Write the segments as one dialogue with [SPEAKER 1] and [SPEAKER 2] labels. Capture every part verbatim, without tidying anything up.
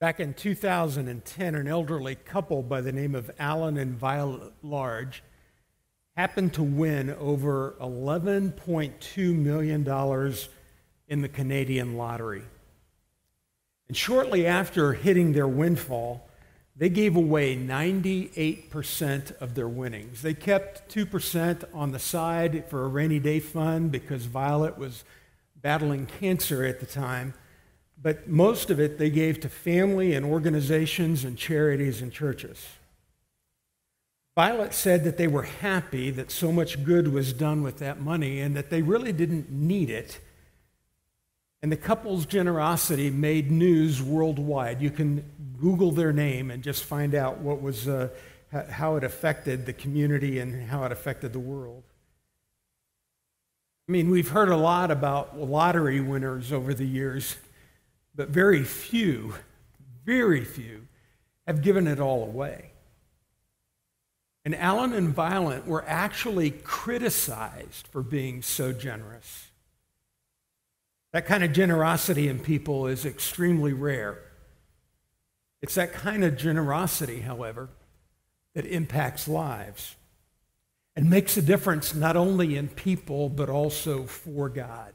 [SPEAKER 1] Back in two thousand ten, an elderly couple by the name of Alan and Violet Large happened to win over eleven point two million dollars in the Canadian lottery. And shortly after hitting their windfall, they gave away ninety-eight percent of their winnings. They kept two percent on the side for a rainy day fund because Violet was battling cancer at the time. But most of it they gave to family and organizations and charities and churches. Violet said that they were happy that so much good was done with that money and that they really didn't need it. And the couple's generosity made news worldwide. You can Google their name and just find out what was, uh, how it affected the community and how it affected the world. I mean, we've heard a lot about lottery winners over the years, but very few, very few have given it all away. And Alan and Violet were actually criticized for being so generous. That kind of generosity in people is extremely rare. It's that kind of generosity, however, that impacts lives and makes a difference not only in people, but also for God.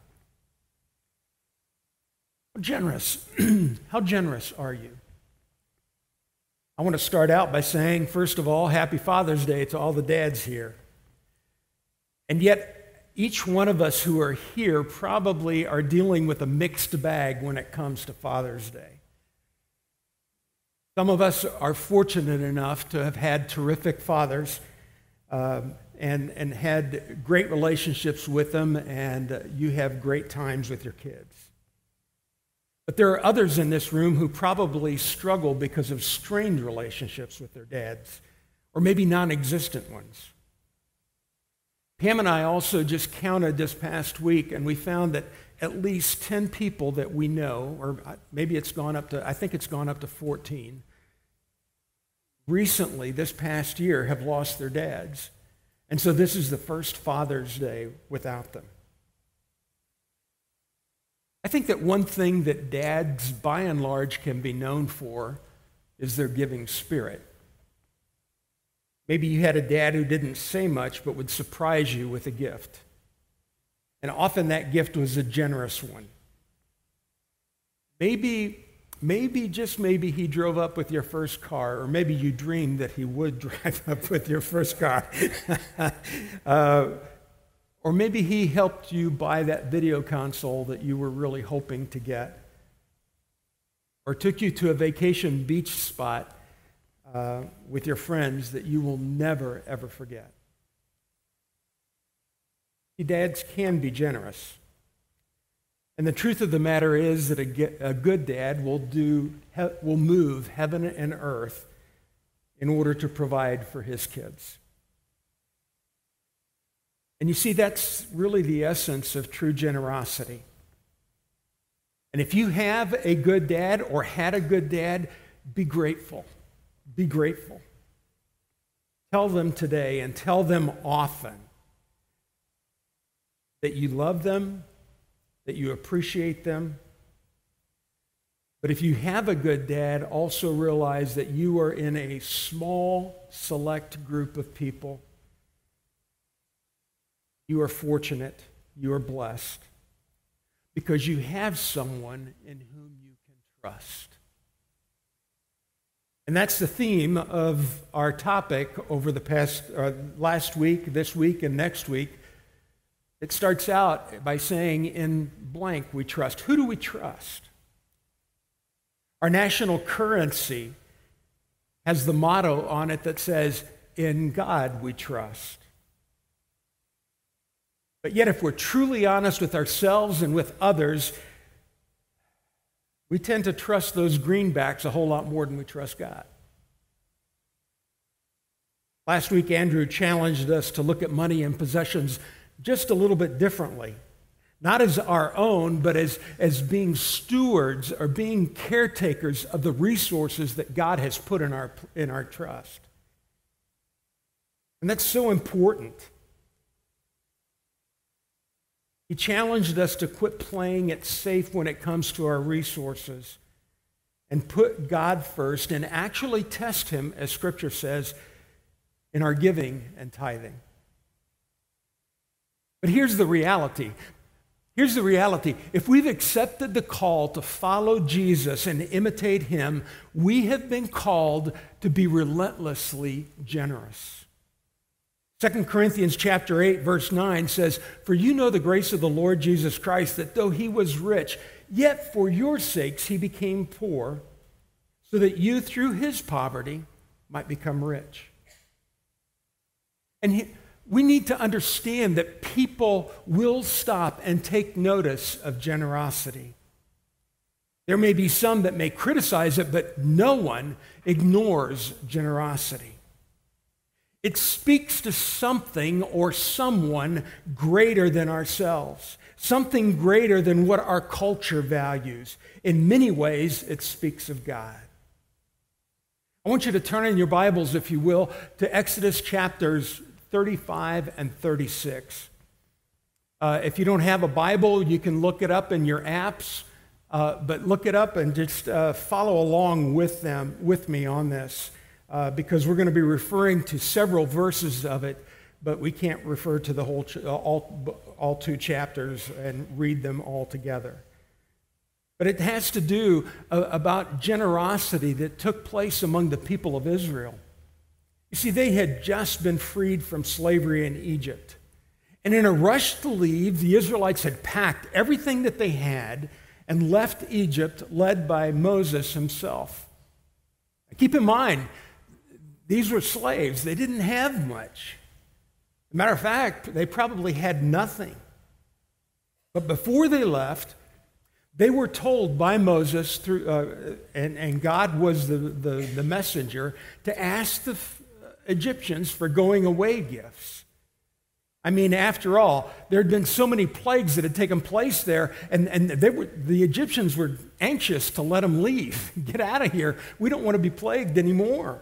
[SPEAKER 1] How generous, how generous are you? I want to start out by saying, first of all, Happy Father's Day to all the dads here. And yet, each one of us who are here probably are dealing with a mixed bag when it comes to Father's Day. Some of us are fortunate enough to have had terrific fathers um, and, and had great relationships with them, and uh, you have great times with your kids. But there are others in this room who probably struggle because of strained relationships with their dads, or maybe non-existent ones. Pam and I also just counted this past week, and we found that at least ten people that we know, or maybe it's gone up to, I think it's gone up to fourteen, recently, this past year, have lost their dads. And so this is the first Father's Day without them. I think that one thing that dads, by and large, can be known for is their giving spirit. Maybe you had a dad who didn't say much but would surprise you with a gift. And often that gift was a generous one. Maybe, maybe, just maybe he drove up with your first car, or maybe you dreamed that he would drive up with your first car. uh, or maybe he helped you buy that video console that you were really hoping to get. Or took you to a vacation beach spot Uh, with your friends that you will never, ever forget. Dads can be generous. And the truth of the matter is that a, a good dad will do will move heaven and earth in order to provide for his kids. And you see, that's really the essence of true generosity. And if you have a good dad or had a good dad, be grateful. Be grateful. Tell them today and tell them often that you love them, that you appreciate them. But if you have a good dad, also realize that you are in a small, select group of people. You are fortunate, you are blessed, because you have someone in whom you can trust. And that's the theme of our topic over the past, uh, last week, this week, and next week. It starts out by saying, in blank, we trust. Who do we trust? Our national currency has the motto on it that says, in God we trust. But yet, if we're truly honest with ourselves and with others, we tend to trust those greenbacks a whole lot more than we trust God. Last week, Andrew challenged us to look at money and possessions just a little bit differently. Not as our own, but as, as being stewards or being caretakers of the resources that God has put in our, in our trust. And that's so important. He challenged us to quit playing it safe when it comes to our resources and put God first and actually test him, as Scripture says, in our giving and tithing. But here's the reality. Here's the reality. If we've accepted the call to follow Jesus and imitate him, we have been called to be relentlessly generous. Second Corinthians chapter eight, verse nine says, "For you know the grace of the Lord Jesus Christ, that though he was rich, yet for your sakes he became poor, so that you through his poverty might become rich." And he, we need to understand that people will stop and take notice of generosity. There may be some that may criticize it, but no one ignores generosity. It speaks to something or someone greater than ourselves, something greater than what our culture values. In many ways, it speaks of God. I want you to turn in your Bibles, if you will, to Exodus chapters thirty-five and thirty-six. Uh, if you don't have a Bible, you can look it up in your apps, uh, but look it up and just uh, follow along with them, with me on this, uh, because we're going to be referring to several verses of it, but we can't refer to the whole ch- all, all two chapters and read them all together. But it has to do uh, about generosity that took place among the people of Israel. You see, they had just been freed from slavery in Egypt. And in a rush to leave, the Israelites had packed everything that they had and left Egypt, led by Moses himself. Keep in mind, these were slaves. They didn't have much. As a matter of fact, they probably had nothing. But before they left, they were told by Moses, through, uh, and, and God was the, the, the messenger, to ask the Egyptians for going away gifts. I mean, after all, there had been so many plagues that had taken place there, and, and they were, the Egyptians were anxious to let them leave. Get out of here. We don't want to be plagued anymore.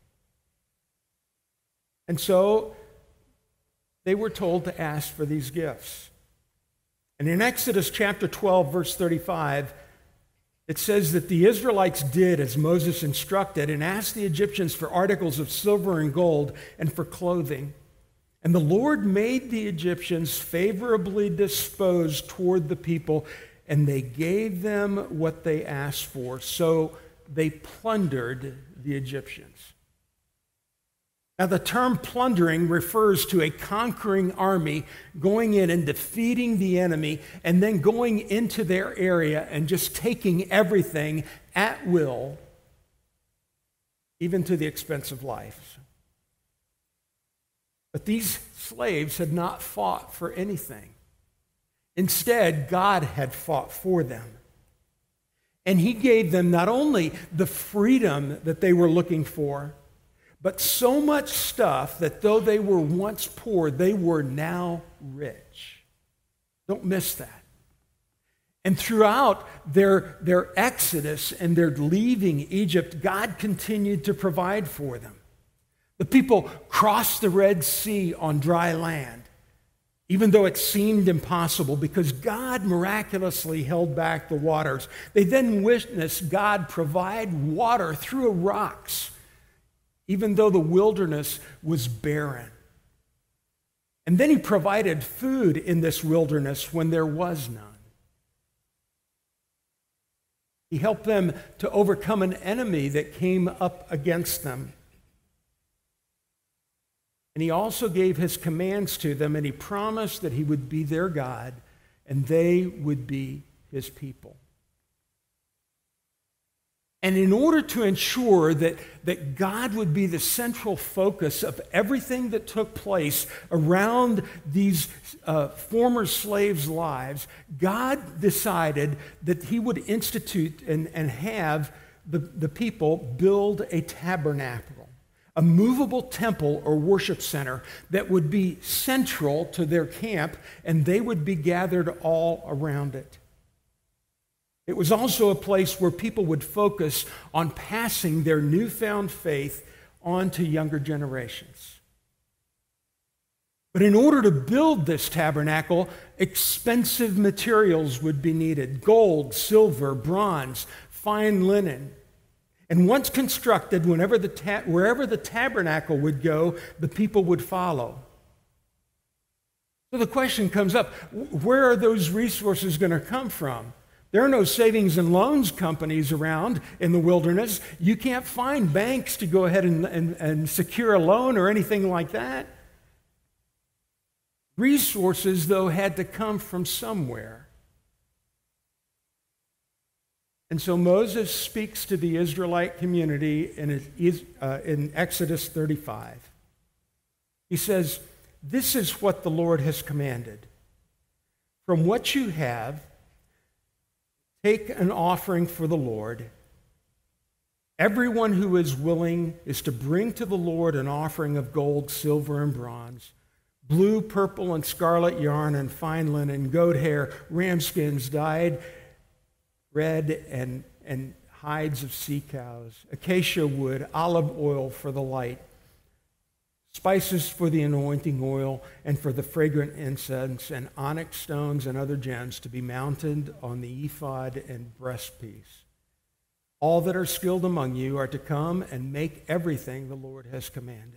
[SPEAKER 1] And so they were told to ask for these gifts. And in Exodus chapter twelve, verse thirty-five, it says that the Israelites did as Moses instructed and asked the Egyptians for articles of silver and gold and for clothing. And the Lord made the Egyptians favorably disposed toward the people, and they gave them what they asked for. So they plundered the Egyptians. Now, the term plundering refers to a conquering army going in and defeating the enemy and then going into their area and just taking everything at will, even to the expense of life. But these slaves had not fought for anything. Instead, God had fought for them. And he gave them not only the freedom that they were looking for, but so much stuff that though they were once poor, they were now rich. Don't miss that. And throughout their, their exodus and their leaving Egypt, God continued to provide for them. The people crossed the Red Sea on dry land, even though it seemed impossible, because God miraculously held back the waters. They then witnessed God provide water through rocks, even though the wilderness was barren. And then he provided food in this wilderness when there was none. He helped them to overcome an enemy that came up against them. And he also gave his commands to them, and he promised that he would be their God and they would be his people. And in order to ensure that, that God would be the central focus of everything that took place around these uh, former slaves' lives, God decided that he would institute and, and have the, the people build a tabernacle, a movable temple or worship center that would be central to their camp, and they would be gathered all around it. It was also a place where people would focus on passing their newfound faith on to younger generations. But in order to build this tabernacle, expensive materials would be needed: gold, silver, bronze, fine linen. And once constructed, whenever the ta- wherever the tabernacle would go, the people would follow. So the question comes up, where are those resources going to come from? There are no savings and loans companies around in the wilderness. You can't find banks to go ahead and, and, and secure a loan or anything like that. Resources, though, had to come from somewhere. And so Moses speaks to the Israelite community in, uh, in Exodus thirty-five. He says, "This is what the Lord has commanded. From what you have, take an offering for the Lord. Everyone who is willing is to bring to the Lord an offering of gold, silver, and bronze, blue, purple, and scarlet yarn, and fine linen, goat hair, ram skins dyed red, and, and hides of sea cows, acacia wood, olive oil for the light, spices for the anointing oil and for the fragrant incense, and onyx stones and other gems to be mounted on the ephod and breastpiece. All that are skilled among you are to come and make everything the Lord has commanded."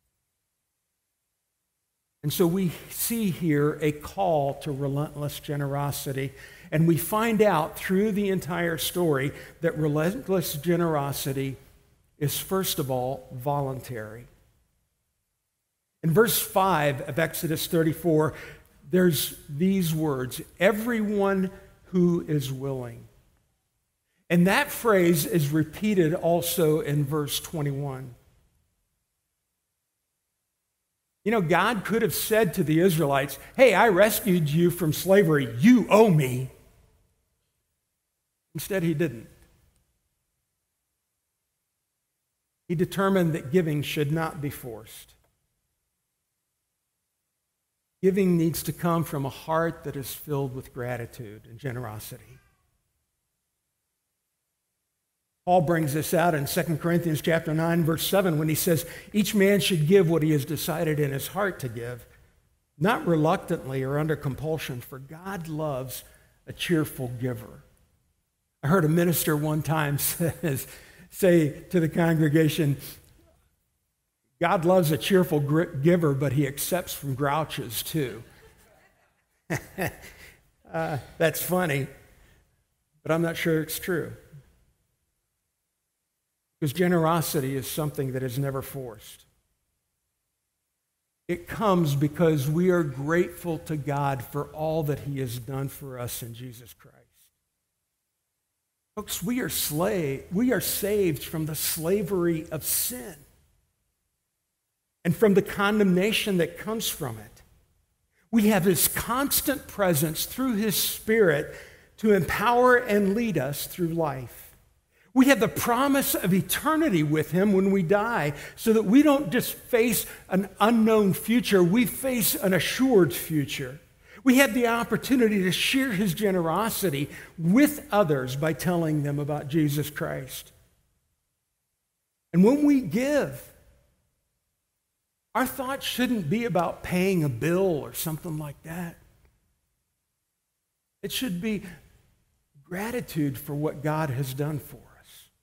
[SPEAKER 1] And so we see here a call to relentless generosity, and we find out through the entire story that relentless generosity is, first of all, voluntary. In verse five of Exodus thirty-four, there's these words, "Everyone who is willing." And that phrase is repeated also in verse twenty-one. You know, God could have said to the Israelites, "Hey, I rescued you from slavery. You owe me." Instead, he didn't. He determined that giving should not be forced. Giving needs to come from a heart that is filled with gratitude and generosity. Paul brings this out in Second Corinthians chapter nine, verse seven, when he says, "Each man should give what he has decided in his heart to give, not reluctantly or under compulsion, for God loves a cheerful giver." I heard a minister one time says, say to the congregation, "God loves a cheerful giver, but he accepts from grouches too." uh, that's funny, but I'm not sure it's true. Because generosity is something that is never forced. It comes because we are grateful to God for all that he has done for us in Jesus Christ. Folks, we are slave, we are saved from the slavery of sin and from the condemnation that comes from it. We have his constant presence through his Spirit to empower and lead us through life. We have the promise of eternity with him when we die, so that we don't just face an unknown future, we face an assured future. We have the opportunity to share his generosity with others by telling them about Jesus Christ. And when we give, our thoughts shouldn't be about paying a bill or something like that. It should be gratitude for what God has done for us.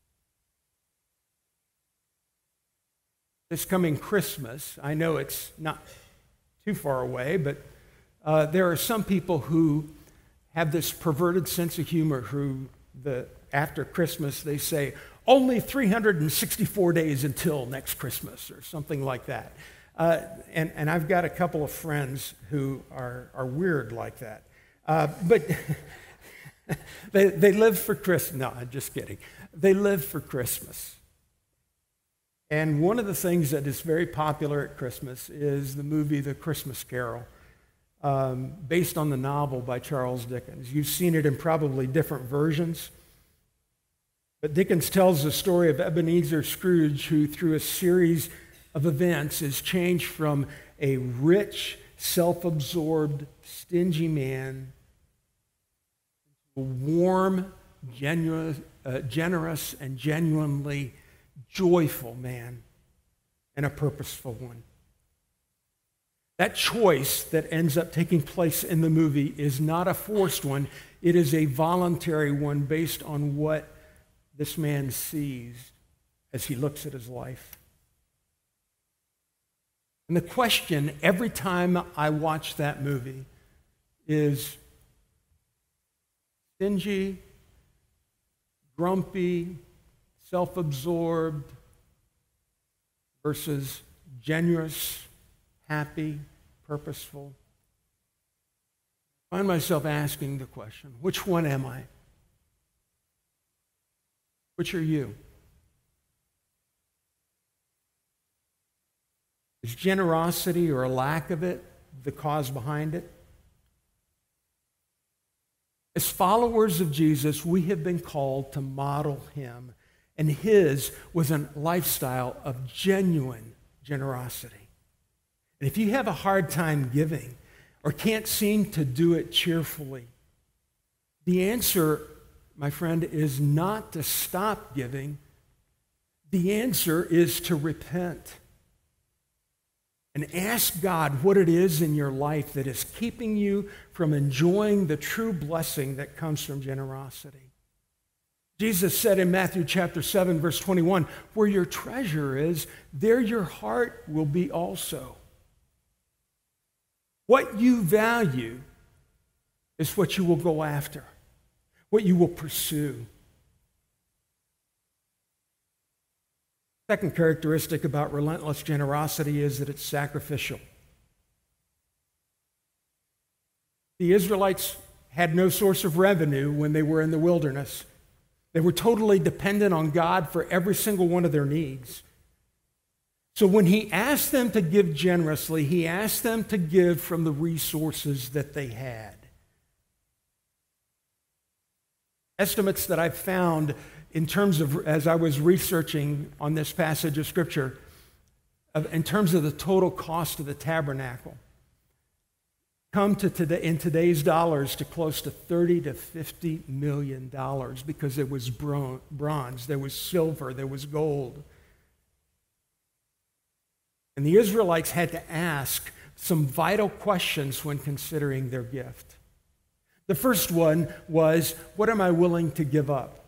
[SPEAKER 1] This coming Christmas, I know it's not too far away, but uh, there are some people who have this perverted sense of humor who, the, after Christmas, they say, "Only three hundred sixty-four days until next Christmas," or something like that. Uh, and, and I've got a couple of friends who are, are weird like that. Uh, but they, they live for Christmas. No, I'm just kidding. They live for Christmas. And one of the things that is very popular at Christmas is the movie The Christmas Carol, um, based on the novel by Charles Dickens. You've seen it in probably different versions. But Dickens tells the story of Ebenezer Scrooge, who through a series of events is changed from a rich, self-absorbed, stingy man to a warm, genuine, uh, generous, and genuinely joyful man, and a purposeful one. That choice that ends up taking place in the movie is not a forced one. It is a voluntary one based on what this man sees as he looks at his life. And the question every time I watch that movie is stingy, grumpy, self-absorbed versus generous, happy, purposeful. I find myself asking the question, which one am I? Which are you? Is generosity or a lack of it the cause behind it? As followers of Jesus, we have been called to model him, and his was a lifestyle of genuine generosity. And if you have a hard time giving or can't seem to do it cheerfully, the answer, my friend, is not to stop giving. The answer is to repent and ask God what it is in your life that is keeping you from enjoying the true blessing that comes from generosity. Jesus said in Matthew chapter seven, verse twenty-one, where your treasure is, there your heart will be also. What you value is what you will go after, what you will pursue. Second characteristic about relentless generosity is that it's sacrificial. The Israelites had no source of revenue when they were in the wilderness. They were totally dependent on God for every single one of their needs. So when he asked them to give generously, he asked them to give from the resources that they had. Estimates that I've found in terms of, as I was researching on this passage of Scripture, of, in terms of the total cost of the tabernacle, come to today, in today's dollars to close to thirty to fifty million dollars, because there was bronze, there was silver, there was gold. And the Israelites had to ask some vital questions when considering their gift. The first one was, what am I willing to give up?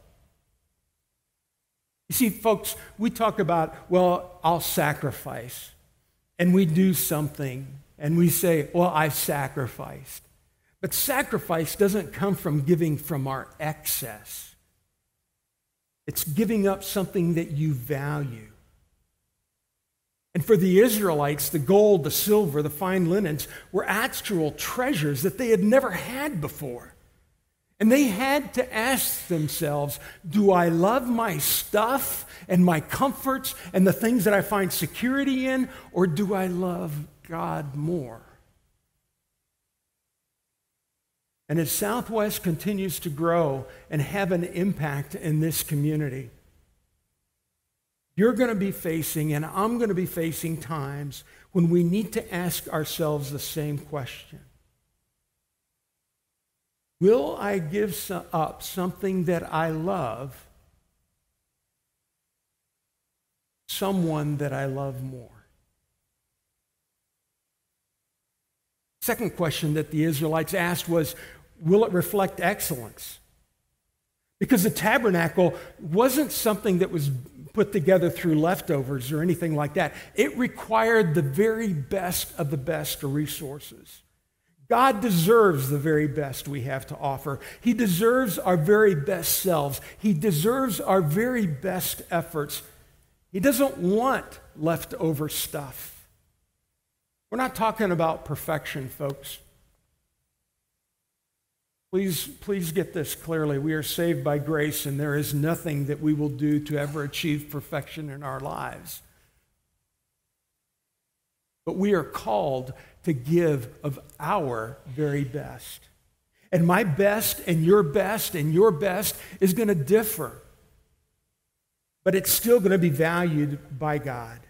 [SPEAKER 1] You see, folks, we talk about, well, I'll sacrifice. And we do something, and we say, well, I've sacrificed. But sacrifice doesn't come from giving from our excess. It's giving up something that you value. And for the Israelites, the gold, the silver, the fine linens were actual treasures that they had never had before. And they had to ask themselves, do I love my stuff and my comforts and the things that I find security in, or do I love God more? And as Southwest continues to grow and have an impact in this community, you're going to be facing, and I'm going to be facing, times when we need to ask ourselves the same question. Will I give up something that I love, someone that I love more? Second question that the Israelites asked was, will it reflect excellence? Because the tabernacle wasn't something that was put together through leftovers or anything like that. It required the very best of the best resources. God deserves the very best we have to offer. He deserves our very best selves. He deserves our very best efforts. He doesn't want leftover stuff. We're not talking about perfection, folks. Please, please get this clearly. We are saved by grace, and there is nothing that we will do to ever achieve perfection in our lives. But we are called to give of our very best. And my best and your best and your best is going to differ. But it's still going to be valued by God.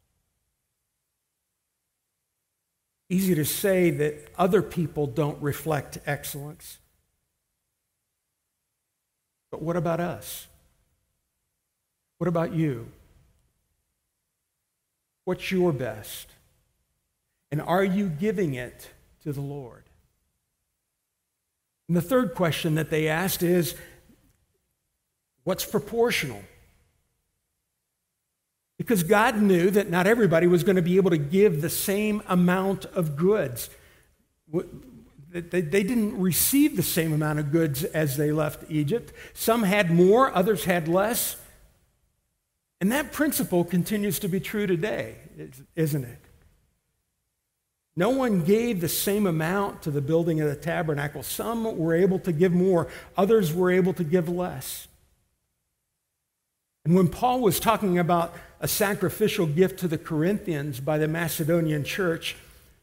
[SPEAKER 1] Easy to say that other people don't reflect excellence. But what about us? What about you? What's your best? And are you giving it to the Lord? And the third question that they asked is, What's proportional? Because God knew that not everybody was going to be able to give the same amount of goods. They didn't receive the same amount of goods as they left Egypt. Some had more, others had less. And that principle continues to be true today, isn't it? No one gave the same amount to the building of the tabernacle. Some were able to give more, others were able to give less. And when Paul was talking about a sacrificial gift to the Corinthians by the Macedonian church,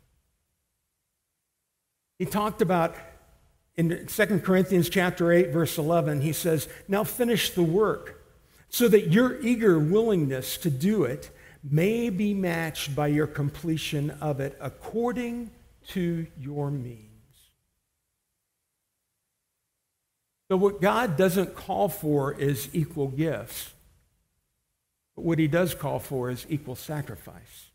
[SPEAKER 1] he talked about, in Second Corinthians chapter eight, verse eleven, he says, "Now finish the work, so that your eager willingness to do it may be matched by your completion of it according to your means." So what God doesn't call for is equal gifts. But what he does call for is equal sacrifice.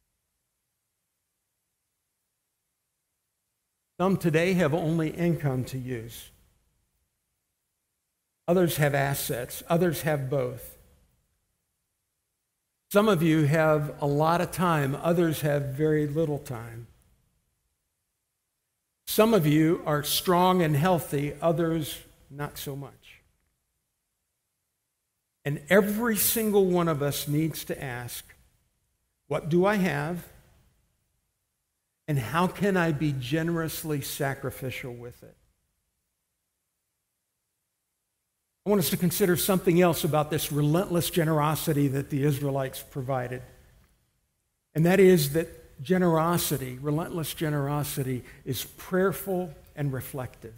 [SPEAKER 1] Some today have only income to use. Others have assets. Others have both. Some of you have a lot of time. Others have very little time. Some of you are strong and healthy. Others, not so much. And every single one of us needs to ask, what do I have? And how can I be generously sacrificial with it? I want us to consider something else about this relentless generosity that the Israelites provided. And that is that generosity, relentless generosity, is prayerful and reflective.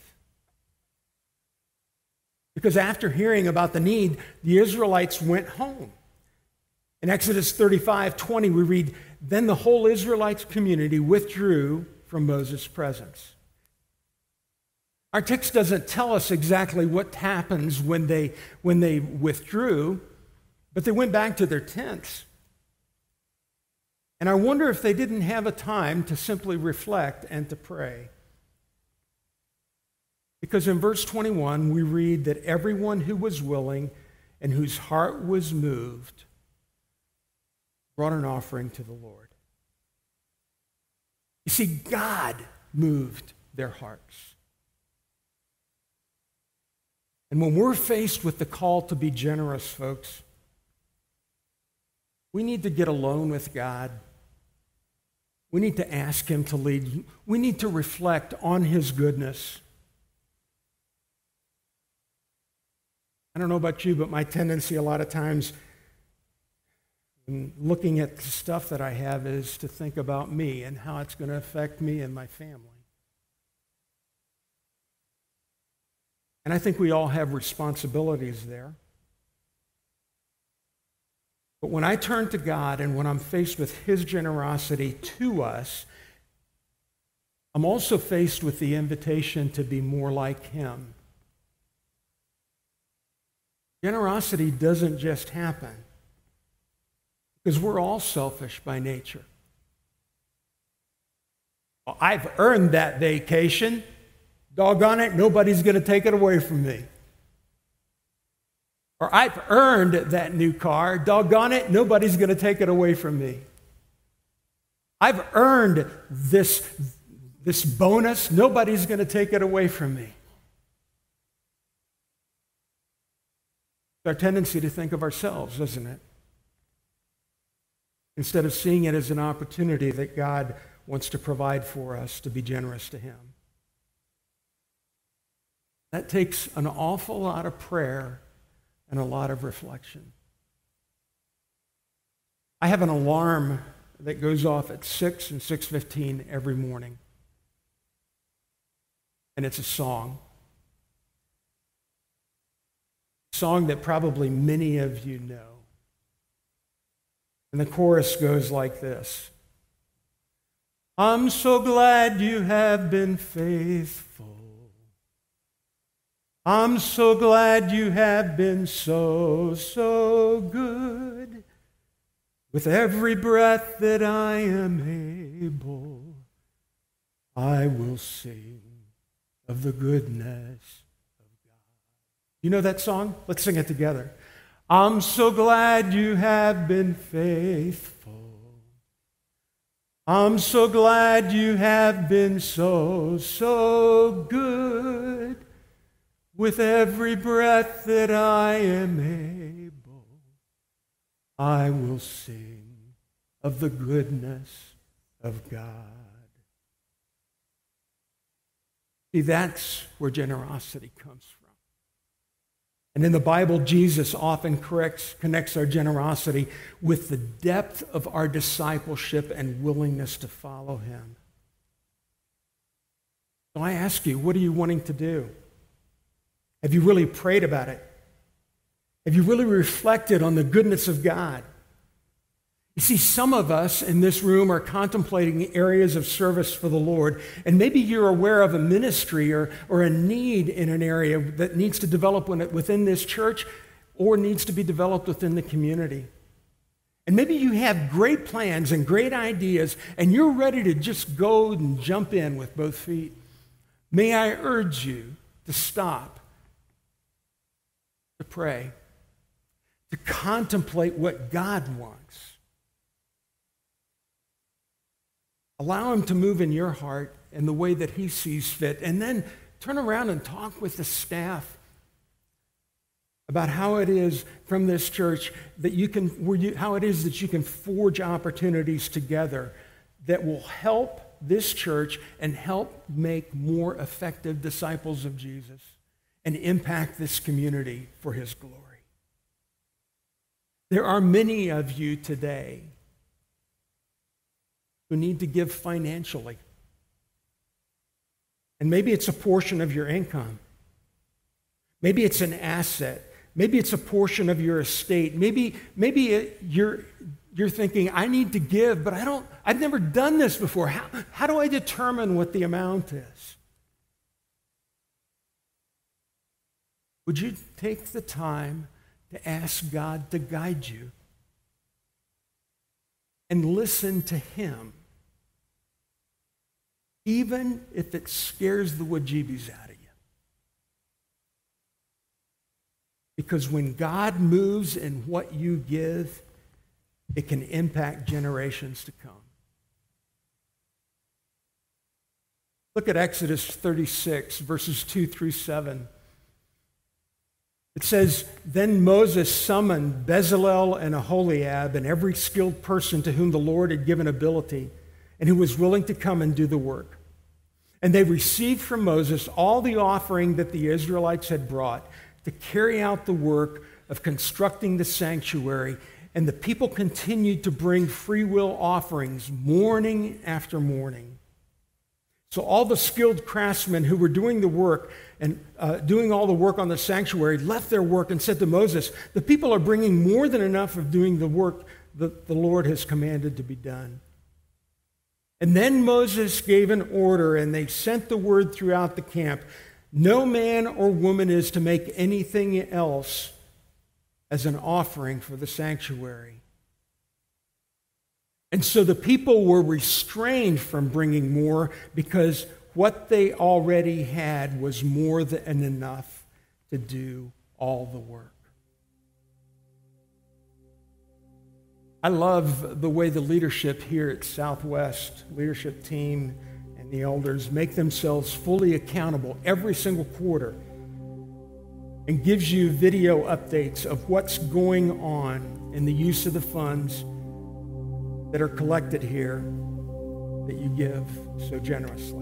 [SPEAKER 1] Because after hearing about the need, the Israelites went home. In Exodus thirty-five twenty, we read, "Then the whole Israelites community withdrew from Moses' presence." Our text doesn't tell us exactly what happens when they, when they withdrew, but they went back to their tents. And I wonder if they didn't have a time to simply reflect and to pray. Because in verse twenty-one, we read that everyone who was willing and whose heart was moved brought an offering to the Lord. You see, God moved their hearts. And when we're faced with the call to be generous, folks, we need to get alone with God. We need to ask him to lead. We need to reflect on his goodness. I don't know about you, but my tendency a lot of times in looking at the stuff that I have is to think about me and how it's going to affect me and my family. And I think we all have responsibilities there. But when I turn to God and when I'm faced with his generosity to us, I'm also faced with the invitation to be more like him. Generosity doesn't just happen because we're all selfish by nature. Well, I've earned that vacation. Doggone it, nobody's going to take it away from me. Or I've earned that new car. Doggone it, nobody's going to take it away from me. I've earned this, this bonus. Nobody's going to take it away from me. It's our tendency to think of ourselves, isn't it? Instead of seeing it as an opportunity that God wants to provide for us to be generous to him. That takes an awful lot of prayer and a lot of reflection. I have an alarm that goes off at six and six fifteen every morning. And it's a song. A song that probably many of you know. And the chorus goes like this. I'm so glad you have been faithful. I'm so glad you have been so, so good. With every breath that I am able, I will sing of the goodness of God. You know that song? Let's sing it together. I'm so glad you have been faithful. I'm so glad you have been so, so good. With every breath that I am able, I will sing of the goodness of God. See, that's where generosity comes from. And in the Bible, Jesus often corrects, connects our generosity with the depth of our discipleship and willingness to follow him. So I ask you, what are you wanting to do? Have you really prayed about it? Have you really reflected on the goodness of God? You see, some of us in this room are contemplating areas of service for the Lord, and maybe you're aware of a ministry or, or a need in an area that needs to develop within this church or needs to be developed within the community. And maybe you have great plans and great ideas, and you're ready to just go and jump in with both feet. May I urge you to stop, to pray, to contemplate what God wants. Allow him to move in your heart in the way that he sees fit, and then turn around and talk with the staff about how it is from this church that you can, where you, how it is that you can forge opportunities together that will help this church and help make more effective disciples of Jesus and impact this community for his glory. There are many of you today who need to give financially. And maybe it's a portion of your income. Maybe it's an asset. Maybe it's a portion of your estate. Maybe, maybe it, you're, you're thinking, I need to give, but I don't, I've never done this before. How, how do I determine what the amount is? Would you take the time to ask God to guide you and listen to him, even if it scares the wajibis out of you? Because when God moves in what you give, it can impact generations to come. Look at Exodus thirty-six, verses two through seven. It says, Then Moses summoned Bezalel and Aholiab and every skilled person to whom the Lord had given ability and who was willing to come and do the work. And they received from Moses all the offering that the Israelites had brought to carry out the work of constructing the sanctuary. And the people continued to bring free will offerings morning after morning. So all the skilled craftsmen who were doing the work and uh, doing all the work on the sanctuary left their work and said to Moses, the people are bringing more than enough of doing the work that the Lord has commanded to be done. And then Moses gave an order, and they sent the word throughout the camp, no man or woman is to make anything else as an offering for the sanctuary. And so the people were restrained from bringing more because what they already had was more than enough to do all the work. I love the way the leadership here at Southwest, leadership team and the elders make themselves fully accountable every single quarter and gives you video updates of what's going on in the use of the funds that are collected here that you give so generously.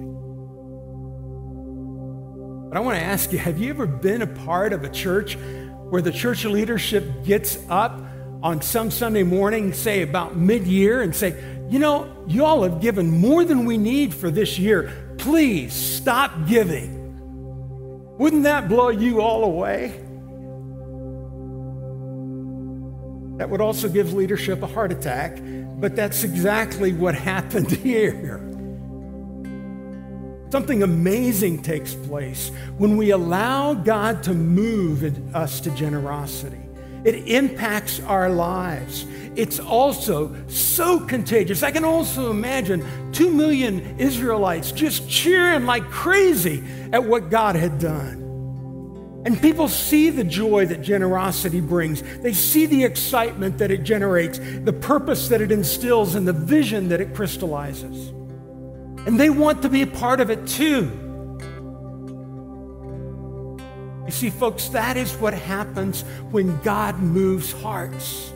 [SPEAKER 1] But I want to ask you, have you ever been a part of a church where the church leadership gets up on some Sunday morning, say about mid-year, and say, you know, you all have given more than we need for this year. Please stop giving. Wouldn't that blow you all away? That would also give leadership a heart attack, but that's exactly what happened here. Something amazing takes place when we allow God to move in us to generosity. It impacts our lives. It's also so contagious. I can also imagine two million Israelites just cheering like crazy at what God had done. And people see the joy that generosity brings. They see the excitement that it generates, the purpose that it instills, and the vision that it crystallizes. And they want to be a part of it too. You see, folks, that is what happens when God moves hearts.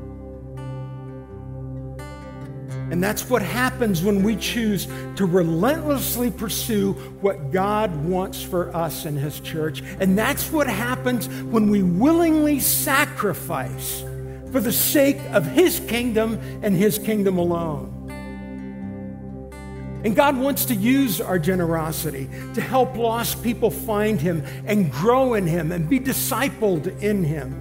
[SPEAKER 1] And that's what happens when we choose to relentlessly pursue what God wants for us in His church. And that's what happens when we willingly sacrifice for the sake of His kingdom and His kingdom alone. And God wants to use our generosity to help lost people find Him and grow in Him and be discipled in Him.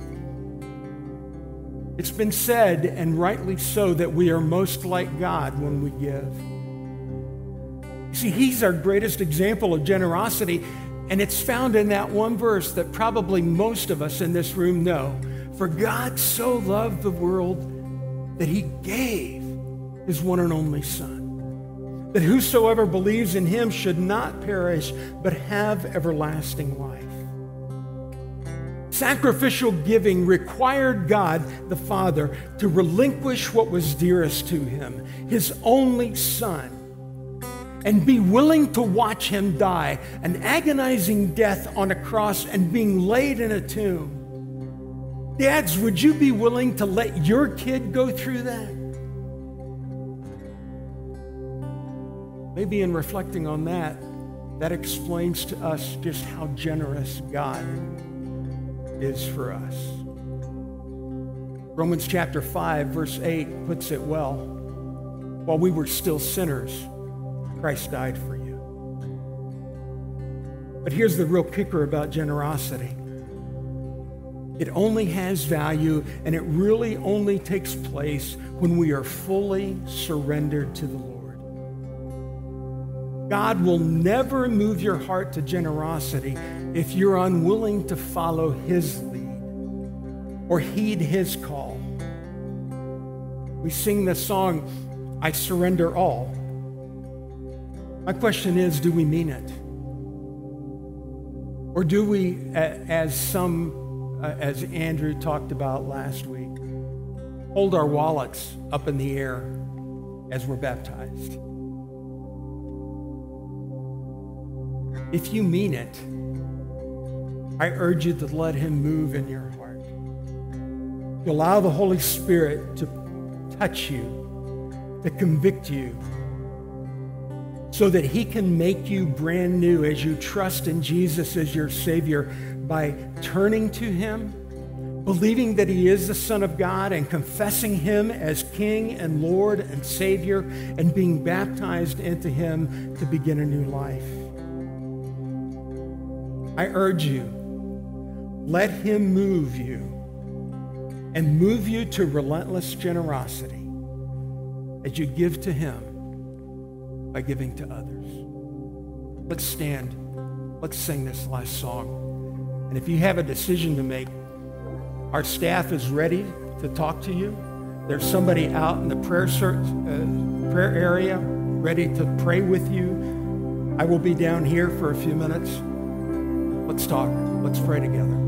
[SPEAKER 1] It's been said, and rightly so, that we are most like God when we give. You see, He's our greatest example of generosity, and it's found in that one verse that probably most of us in this room know. For God so loved the world that He gave His one and only Son, that whosoever believes in Him should not perish, but have everlasting life. Sacrificial giving required God the Father to relinquish what was dearest to Him, His only Son, and be willing to watch Him die an agonizing death on a cross and being laid in a tomb. Dads, would you be willing to let your kid go through that? Maybe in reflecting on that, that explains to us just how generous God is for us. Romans chapter five, verse eight puts it well. While we were still sinners, Christ died for you. But here's the real kicker about generosity. It only has value, and it really only takes place when we are fully surrendered to the Lord. God will never move your heart to generosity if you're unwilling to follow His lead or heed His call. We sing the song, I surrender all. My question is, do we mean it? Or do we, as some, uh, as Andrew talked about last week, hold our wallets up in the air as we're baptized? If you mean it, I urge you to let Him move in your heart. To allow the Holy Spirit to touch you, to convict you, so that He can make you brand new as you trust in Jesus as your Savior by turning to Him, believing that He is the Son of God, and confessing Him as King and Lord and Savior, and being baptized into Him to begin a new life. I urge you, let Him move you and move you to relentless generosity as you give to Him by giving to others. Let's stand. Let's sing this last song. And if you have a decision to make, our staff is ready to talk to you. There's somebody out in the prayer, uh, prayer area ready to pray with you. I will be down here for a few minutes. Let's talk. Let's pray together.